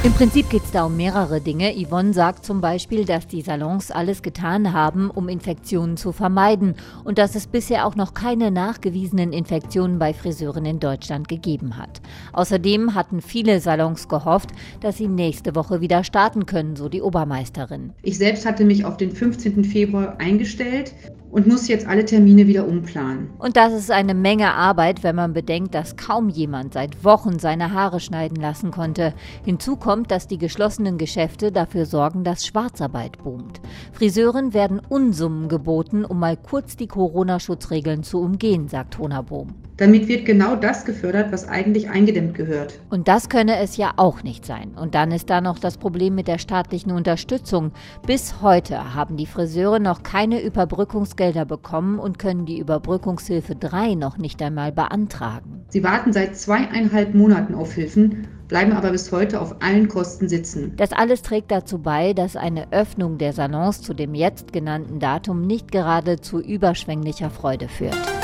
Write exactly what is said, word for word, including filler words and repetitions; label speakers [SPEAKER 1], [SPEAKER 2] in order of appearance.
[SPEAKER 1] Im Prinzip geht es da um mehrere Dinge. Yvonne sagt zum Beispiel, dass die Salons alles getan haben, um Infektionen zu vermeiden und dass es bisher auch noch keine nachgewiesenen Infektionen bei Friseuren in Deutschland gegeben hat. Außerdem hatten viele Salons gehofft, dass sie nächste Woche wieder starten können, so die Obermeisterin.
[SPEAKER 2] Ich selbst hatte mich auf den fünfzehnten Februar eingestellt und muss jetzt alle Termine wieder umplanen.
[SPEAKER 1] Und das ist eine Menge Arbeit, wenn man bedenkt, dass kaum jemand seit Wochen seine Haare schneiden lassen konnte. Hinzu kommt, dass die geschlossenen Geschäfte dafür sorgen, dass Schwarzarbeit boomt. Friseuren werden Unsummen geboten, um mal kurz die Corona-Schutzregeln zu umgehen, sagt Honerbohm.
[SPEAKER 2] Damit wird genau das gefördert, was eigentlich eingedämmt gehört.
[SPEAKER 1] Und das könne es ja auch nicht sein. Und dann ist da noch das Problem mit der staatlichen Unterstützung. Bis heute haben die Friseure noch keine Überbrückungsgelder bekommen und können die Überbrückungshilfe drei noch nicht einmal beantragen.
[SPEAKER 2] Sie warten seit zweieinhalb Monaten auf Hilfen, bleiben aber bis heute auf allen Kosten sitzen.
[SPEAKER 1] Das alles trägt dazu bei, dass eine Öffnung der Salons zu dem jetzt genannten Datum nicht gerade zu überschwänglicher Freude führt.